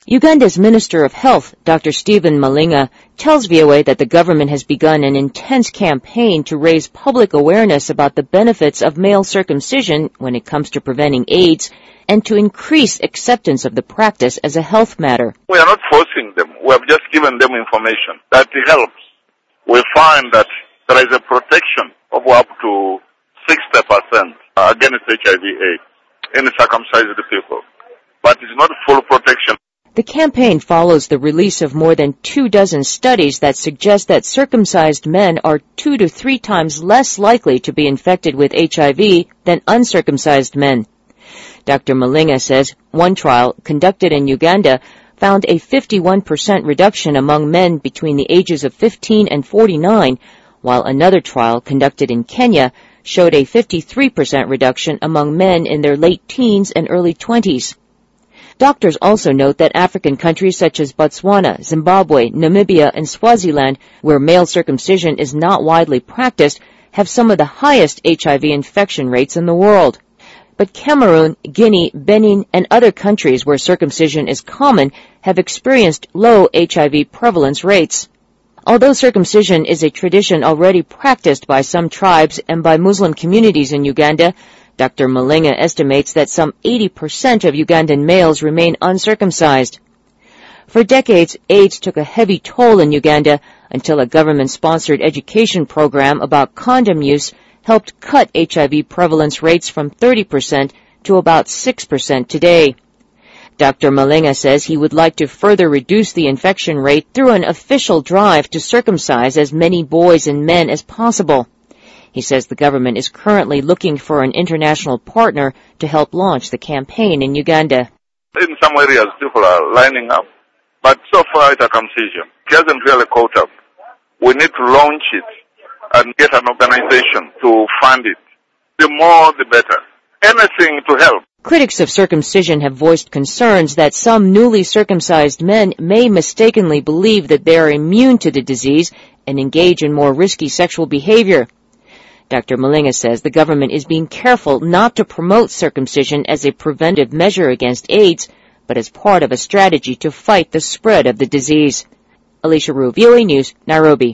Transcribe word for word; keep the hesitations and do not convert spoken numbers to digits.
Uganda's Minister of Health, Doctor Stephen Malinga, tells V O A that the government has begun an intense campaign to raise public awareness about the benefits of male circumcision when it comes to preventing AIDS and to increase acceptance of the practice as a health matter. We are not forcing them. We have just given them information that helps. We find that there is a protection of up to sixty percent against H I V AIDS in circumcised people, but it's not full protection. The campaign follows the release of more than two dozen studies that suggest that circumcised men are two to three times less likely to be infected with H I V than uncircumcised men. Doctor Malinga says one trial conducted in Uganda found a fifty-one percent reduction among men between the ages of fifteen and forty-nine, while another trial conducted in Kenya showed a fifty-three percent reduction among men in their late teens and early twenties. Doctors also note that African countries such as Botswana, Zimbabwe, Namibia, and Swaziland, where male circumcision is not widely practiced, have some of the highest H I V infection rates in the world. But Cameroon, Guinea, Benin, and other countries where circumcision is common have experienced low H I V prevalence rates. Although circumcision is a tradition already practiced by some tribes and by Muslim communities in Uganda, Doctor Malinga estimates that some eighty percent of Ugandan males remain uncircumcised. For decades, AIDS took a heavy toll in Uganda until a government-sponsored education program about condom use helped cut H I V prevalence rates from thirty percent to about six percent today. Doctor Malinga says he would like to further reduce the infection rate through an official drive to circumcise as many boys and men as possible. He says the government is currently looking for an international partner to help launch the campaign in Uganda. In some areas, people are lining up, but so far circumcision hasn't really caught up. We need to launch it and get an organization to fund it. The more, the better. Anything to help. Critics of circumcision have voiced concerns that some newly circumcised men may mistakenly believe that they are immune to the disease and engage in more risky sexual behavior. Doctor Malinga says the government is being careful not to promote circumcision as a preventive measure against AIDS, but as part of a strategy to fight the spread of the disease. Alicia Rue, V O A News, Nairobi.